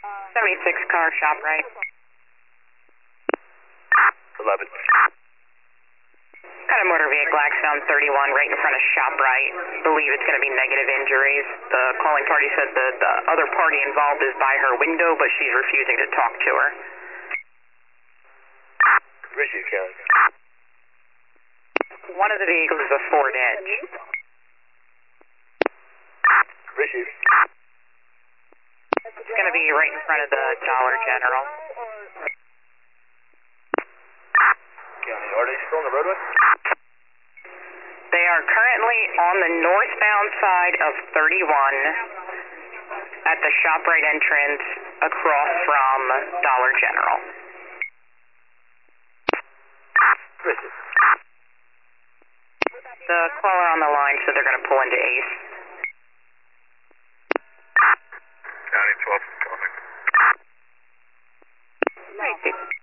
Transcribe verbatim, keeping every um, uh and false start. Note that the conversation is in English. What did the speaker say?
seventy-six car, shop right. eleven. Got a motor vehicle accident on thirty-one right in front of shop right. Believe it's going to be negative injuries. The calling party said that the other party involved is by her window, but she's refusing to talk to her. Richard County. One of the vehicles is a Ford Edge. Richard. It's going to be right in front of the Dollar General. County, are they still on the roadway? They are currently on the northbound side of thirty-one at the ShopRite entrance across from Dollar General. Richard. The caller on the line said they're going to pull into Ace. County twelve coming. Right.